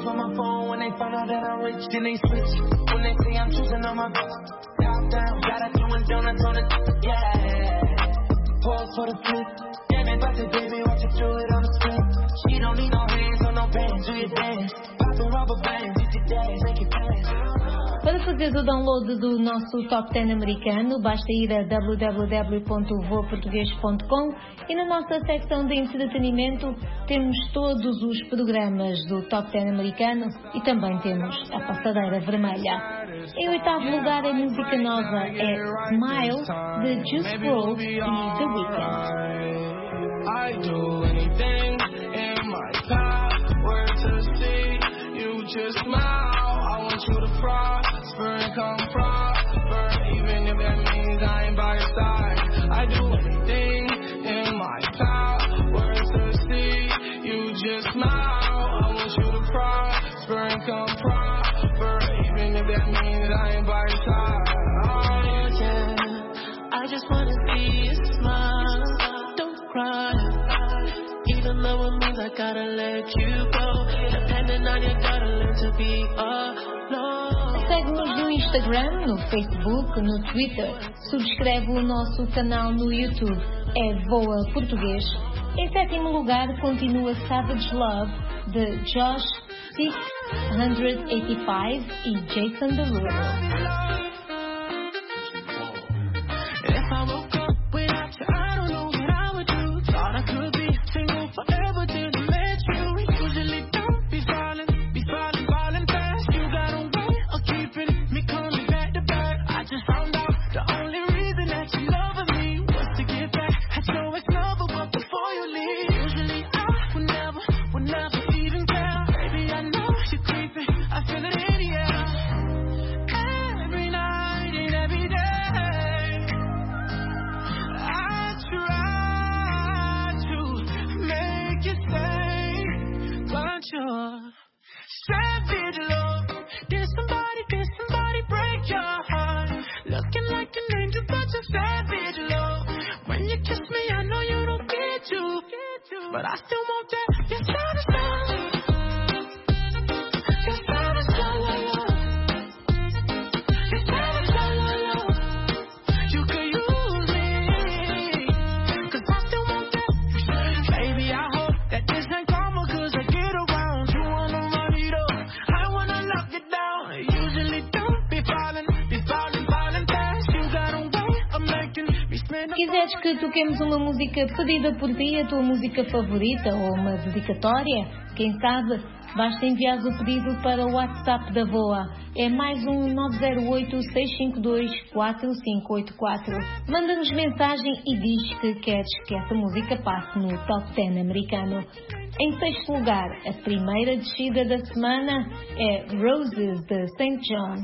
on my phone when they find out that I'm rich, then they switch. When they say I'm choosing on my bitch, top down, got her doing donuts on it, yeah. Pause for the flip, damn it, but the baby, watch you throw it on the screen. She don't need no hands on no bands, do your dance. Poppin' rubber bands, hit your dance, make it dance. Para fazer o download do nosso Top 10 americano, basta ir a www.voaportugues.com e na nossa secção de entretenimento temos todos os programas do Top 10 americano e também temos a Passadeira Vermelha. Em oitavo lugar, a música nova é Smile, de Juice WRLD e The Weeknd. I do anything in my power to see you just smile. I want you to prosper and come prosper, even if that means I ain't by your side. I do anything in my power to see you just smile. I want you to prosper and come prosper, even if that means I ain't by your side. Oh yeah, I just wanna see you smile. Don't cry. Even though it means I gotta let you go, depending on you, gotta learn to be alone. Segue-nos no Instagram, no Facebook, no Twitter. Subscreve o nosso canal no YouTube. É Voa Português. Em sétimo lugar, continua Savage Love, de Josh 685 e Jason Derulo. But I still want that. You're satisfied. You're satisfied. You're satisfied. You could use me, 'cause I still want that. Baby, I hope that this ain't karma, 'cause I get around. You wanna run it up, I wanna lock it down. I usually don't be falling fast. You got a way of making me spend. Quiseres que toquemos uma música pedida por ti, a tua música favorita ou uma dedicatória, quem sabe, basta enviar o pedido para o WhatsApp da VOA. É mais um 908-652-4584. Manda-nos mensagem e diz que queres que essa música passe no Top 10 americano. Em sexto lugar, a primeira descida da semana é Roses, de St. John.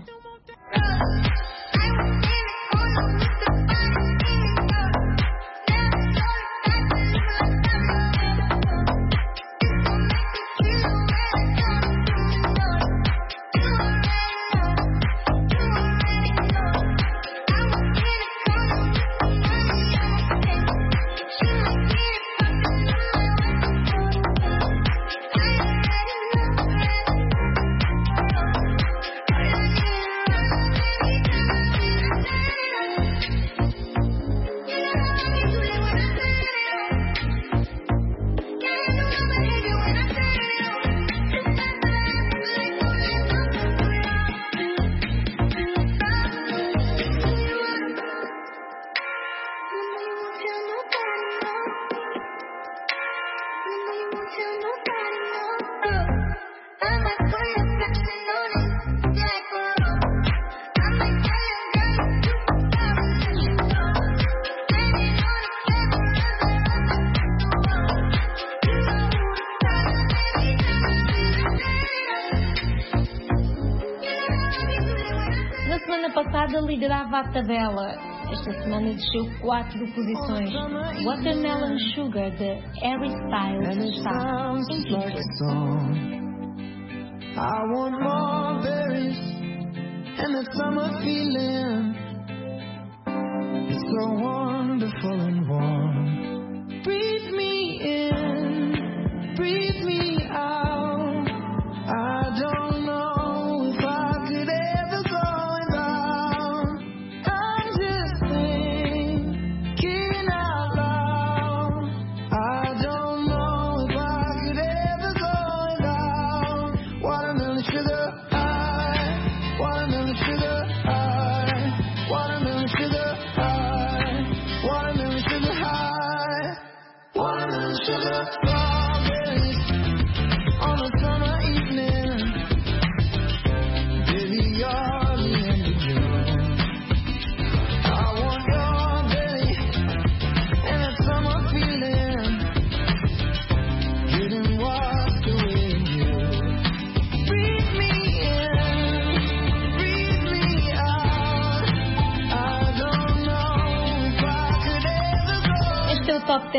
Passada liderava a tabela. Esta semana desceu 4 posições. Watermelon Sugar, de Harry Styles, está em quinto. I want more berries and that summer feeling. It's so wonderful and warm. Breathe me in, breathe me out. I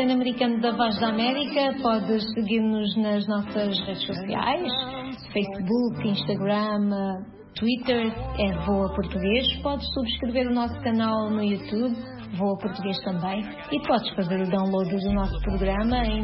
Pan-Americano da Voz da América. Podes seguir-nos nas nossas redes sociais, Facebook, Instagram, Twitter, é Voa Português. Podes subscrever o nosso canal no YouTube, Voa Português também, e podes fazer o download do nosso programa em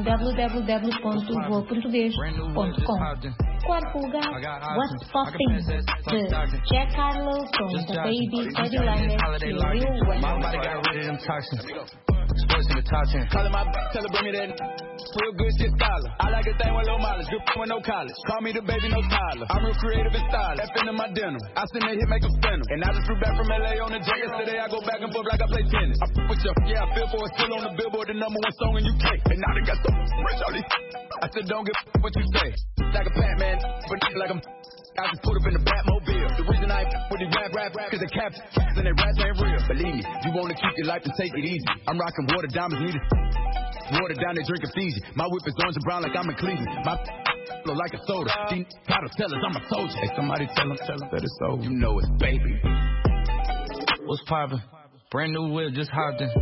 www.voaportugues.com. Quarto lugar, What's Poppin', de Jack Harlow com The Baby, Teddy Lambert e Lil Wayne. Sports in the top 10. Calling my tell her bring me that real good shit scholar. I like a thing with low mileage, good with no college. Call me the baby, no Tyler. I'm real creative and stylish. F into my denim. I send that hit, make them spin 'em. And I just flew back from LA on the jet yesterday. I go back and forth like I play tennis. I fuck with you, yeah, I feel for it. Still on the Billboard, the #1 song in UK. And now they got so rich, all these. I said don't give what you say. Like a Batman, but like I'm. I just put up in the Batmobile. The reason I with the rap, cause the caps and they rats ain't real. Believe me, you wanna keep your life and take it easy. I'm rocking water, diamonds, need it. Water down, they drink Fiji. My whip is orange and brown like I'm in Cleveland. My look like a soda. These gotta tell us I'm a soldier. Hey, somebody tell them that it's over. You know it's baby. What's poppin'? Brand new whip, just hopped in.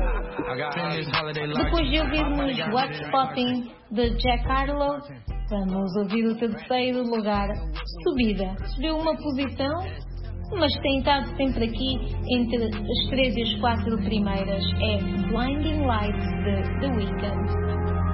Depois de ouvirmos What's Poppin' de Jack Harlow, vamos ouvir o terceiro lugar, Subida. Subiu uma posição, mas tem estado sempre aqui entre as 3 e as 4 primeiras. É Blinding Lights de The Weeknd.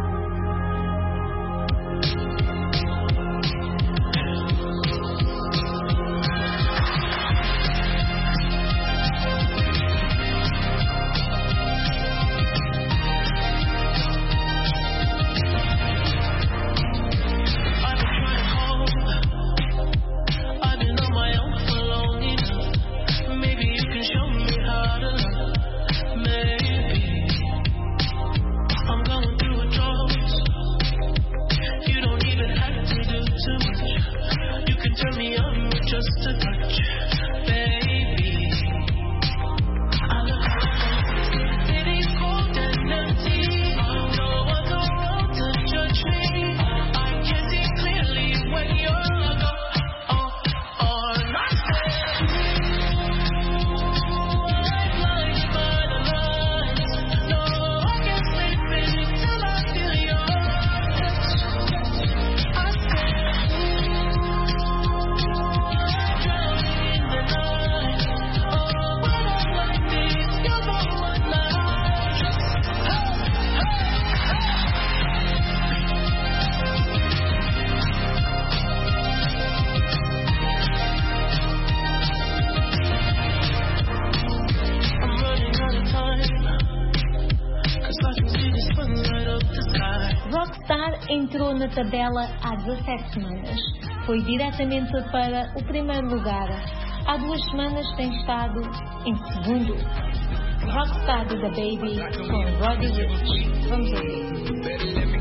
Entrou na tabela há 17 semanas. Foi diretamente para o primeiro lugar. Há 2 semanas tem estado em segundo. Rockstar de The Baby com Roddy Ricch. Vamos ouvir.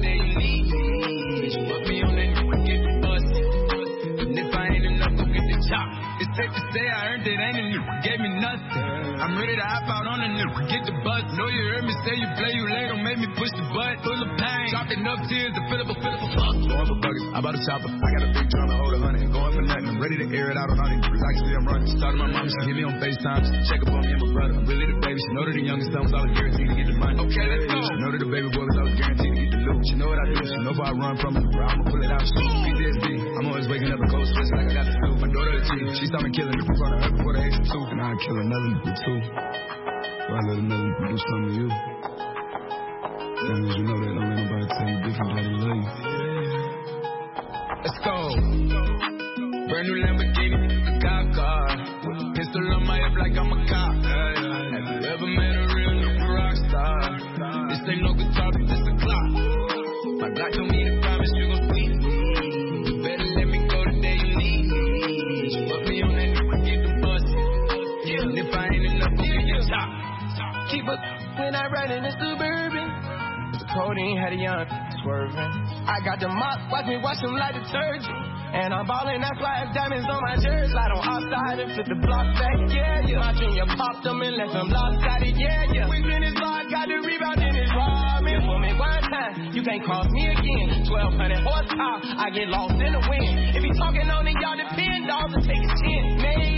It's safe to say I earned it, ain't a new, gave me nothing. I'm ready to hop out on a new, get the bus. Know you heard me say you play, you late, don't make me push the butt. Full of pain, dropped enough tears to fill up a fuck. Going for buckets, I bought a chopper. I got a big drum to hold 100, going for nothing. I'm ready to air it out on all these like I see I'm running. Started my mom, she hit me on FaceTime. Check up on me and my brother. I'm really the baby, she know that the youngest son was always guaranteed to get the money. Okay, let's go. She know that the baby boy was always guaranteed to get the loot. She know what I do, she know if I run from it, bro, I'ma pull it out. PTSD, I'm always waking up a cold sweats like I got the flu. My daughter the G, she saw me killing me in front of her before the age of 2. And I'd kill another nigga too. Or I let another nigga do something to you. Long as you know that, don't let nobody tell you different that he love you. Let's go. Brand new Lamborghini, a cop car. Pistol on my hip like I'm a cop. Have you ever met a real new rock star? This ain't no guitar, but this a clock. My Glock told me to promise you gon' see me. You better let me go the day you need me. Put me on that new, get the bus. Yeah, and if I ain't enough, I'll get your top. Keep up when I ride in the Suburban. The codeine had a young swerving. I got the mop, watch me wash them like detergent. And I'm ballin', that's why it's diamonds on my jersey. Slide on outside and flip the block back, yeah, yeah. My junior popped them and left them lopsided, yeah, yeah. We been his block, got the rebound in his ramen. For me one time, you can't cross me again. 1200 horsepower, I get lost in the wind. If he talking on it, y'all depend, dogs will take a 10. Maybach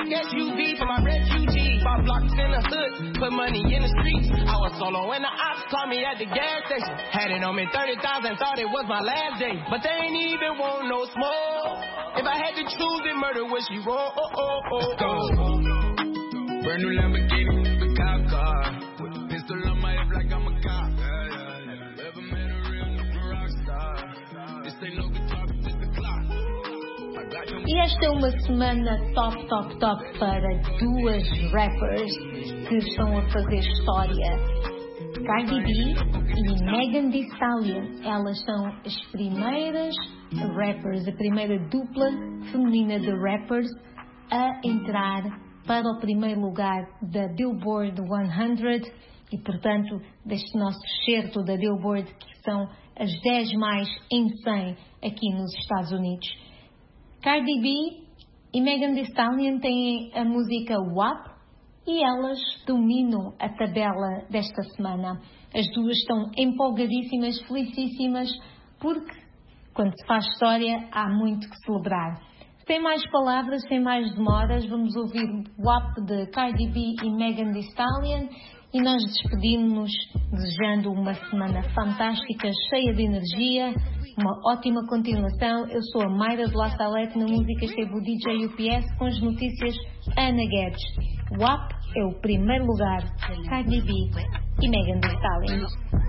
black SUV for my refugees. Bought blocks in the hood, put money in the streets. I was solo when the ops called me at the gas station. Had it on me 30,000, thought it was my last day. But they ain't even want no smoke. If I had to choose, then murder would she roll. Let's go. Brand new Lamborghini, the cop car. With a pistol on my hip like I'm a cop. Ever met a real rock star? This ain't no guitar, but this the clock. E esta é uma semana top para duas rappers que estão a fazer história. Cardi B e Megan Thee Stallion. Elas são as primeiras rappers, a primeira dupla feminina de rappers a entrar para o primeiro lugar da Billboard 100 e, portanto, deste nosso excerto da Billboard, que são as 10 mais em 100 aqui nos Estados Unidos. Cardi B e Megan Thee Stallion têm a música WAP e elas dominam a tabela desta semana. As duas estão empolgadíssimas, felicíssimas, porque quando se faz história há muito que celebrar. Sem mais palavras, sem mais demoras, vamos ouvir o WAP de Cardi B e Megan Thee Stallion e nós despedimos-nos desejando uma semana fantástica, cheia de energia, uma ótima continuação. Eu sou a Mayra de La Salette, na música esteve o DJ UPS com as notícias Ana Guedes. WAP é o primeiro lugar, Cardi B e Megan Thee Stallion.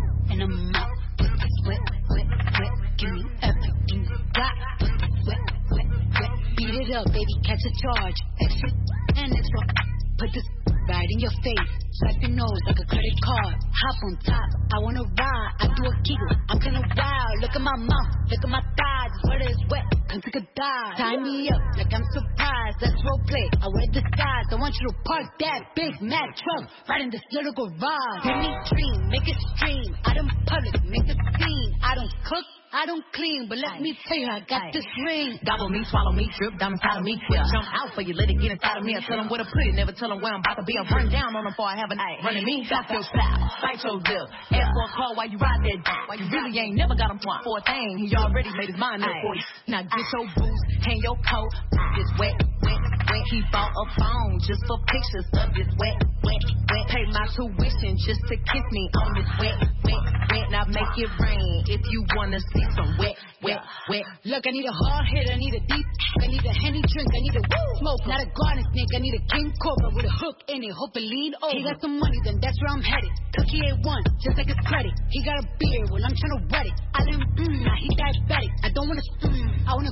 Beat it up, baby, catch a charge. Extra and extra. Put this right in your face. Swipe your nose like a credit card. Hop on top, I wanna ride. I do a giggle, I'm kinda wild. Look at my mouth, look at my thighs. Sweater is wet, come take a dive. Tie me up like I'm surprised. Let's role play, I wear disguise. I want you to park that big mad truck right in this little garage. Let me dream, make it stream. Out in public, make a scene. I don't cook, I don't clean, but let me tell you, I got this ring. Gobble me, swallow me, drip down inside of me. Yeah. Jump out for you, let it get inside of me. I tell them where to put it, never tell them where I'm about to be. I run down on them before I have a night. Running me, stop your style, bite your lip. Ask for a call while you ride that dick. While you really ain't never got him for a thing. He already made his mind up for you. Now get your boots, hang your coat. It's wet, wet, wet. He bought a phone just for pictures of this wet, wet, wet. Pay my tuition just to kiss me on this wet, wet, wet. Now make it rain if you wanna see some wet, wet, wet. Look, I need a hard hit, I need a deep, I need a Henny drink, I need a smoke, not a garden snake, I need a king cobra with a hook in it, hope it lean over. He got some money, then that's where I'm headed. Cookie A1, just like his credit. He got a beard, well I'm trying to wet it. I didn't, now he diabetic. I don't wanna, I wanna,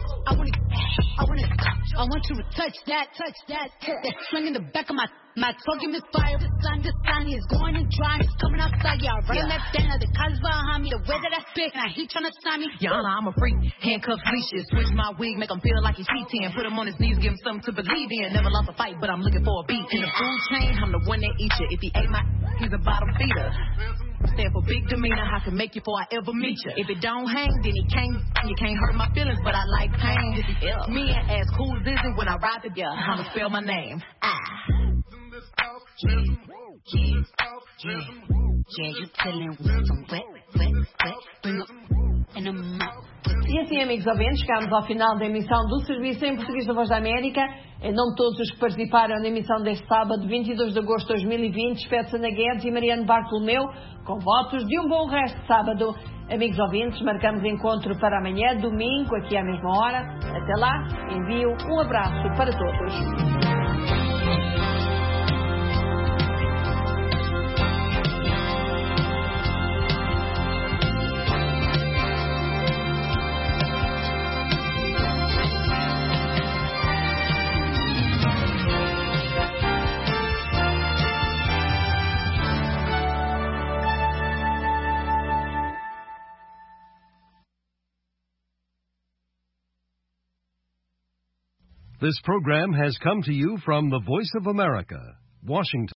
I want you to touch that, that string in the back of my talking misfire. The sun is going and dry, it's coming outside. Yeah, I run left down, the college behind me, the way that I spit, now he trying to sign me. Your Honor, I'm a freak, handcuffs, leashes, switch my wig, make him feel like he's cheating. Put him on his knees, give him something to believe in. Never lost a fight, but I'm looking for a beat. In the food chain, I'm the one that eats you. If he ate my, he's a bottom feeder. Stand for big demeanor, I can make you before I ever meet you. If it don't hang, then he can't, you can't hurt my feelings, but I like pain. Me and as cool as this is when I ride together, I'ma spell my name. Yeah, you chillin' with some wet, bring up in a mouth. E assim, amigos ouvintes, chegamos ao final da emissão do Serviço em Português da Voz da América. Em nome de todos os que participaram na emissão deste sábado, 22 de agosto de 2020, espero-se Ana Guedes e Mariano Bartolomeu, com votos de um bom resto de sábado. Amigos ouvintes, marcamos encontro para amanhã, domingo, aqui à mesma hora. Até lá, envio um abraço para todos. This program has come to you from the Voice of America, Washington.